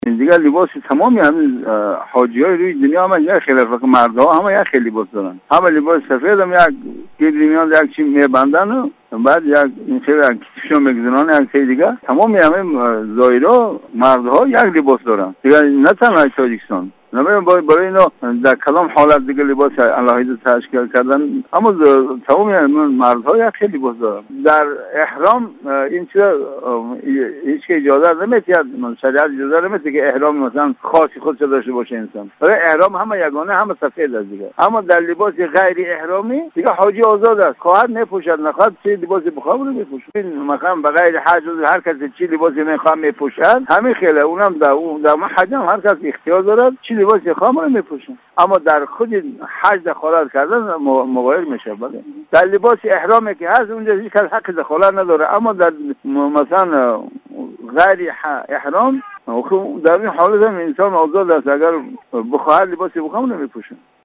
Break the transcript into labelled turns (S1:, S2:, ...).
S1: دیگه لباس تمامی همین حاجیای روی دنیا هم یک خیلی فرق، مردها هم یک خیلی لباس دارن، همه لباس سفید هم یک گیری میان یک چی میبندن و بعد یک این خیلی کیفشون میگذارن، یک خیلی دیگه تمامی همین زایرا مردها یک لباس دارن دیگه، نه تنها تاجیکستان. نمیدونم برای اینا در کلام حالت دیگه لباس علاهیده تشکیل کردن، اما تمامی مردها یک خیلی لباس دارن. در احرام این چیز هیچ که اجازه نمیده، شریعت اجازه نمیده که احرام مثلا خاصی خودش داشته باشه انسان. برای احرام همه یگانه، همه سفید است دیگه. اما در لباس غیر احرامی دیگه حاجی آزاد است، خواهد میپوشد، نخواهد چه لباس بخواد میپوشه. مثلا به غیر حج هر کسی چی لباسی میخواد میپوشد، همین خیلی اونم در حج هم هر کس اختیار داره چی لباس خامر میپوشن، اما در خود حج دخالت کردن مغایر میشه. بله در لباس احرامی که هست اونجا هیچ کس حق دخالت نداره، اما در مثلا غیر احرام در این حالت هم انسان آزاد است، اگر بخواهد لباس بخوام نمیپوشه.